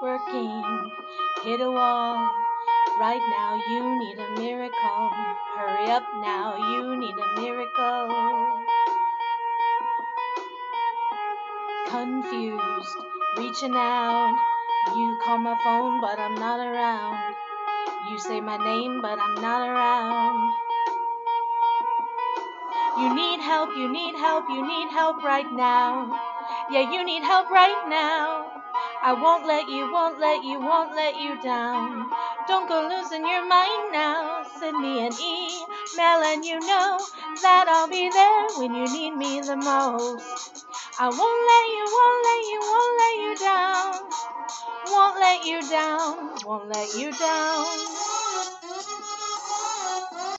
working, hit a wall. Right now you need a miracle. Hurry up now, you need a miracle. Confused, reaching out. You call my phone, but I'm not around. You say my name, but I'm not around. You need help, you need help, you need help right now. Yeah, you need help right now. I won't let you, won't let you, won't let you down. Don't go losing your mind now. Send me an email and you know that I'll be there when you need me the most. I won't let you, won't let you, won't let you down. Won't let you down, won't let you down.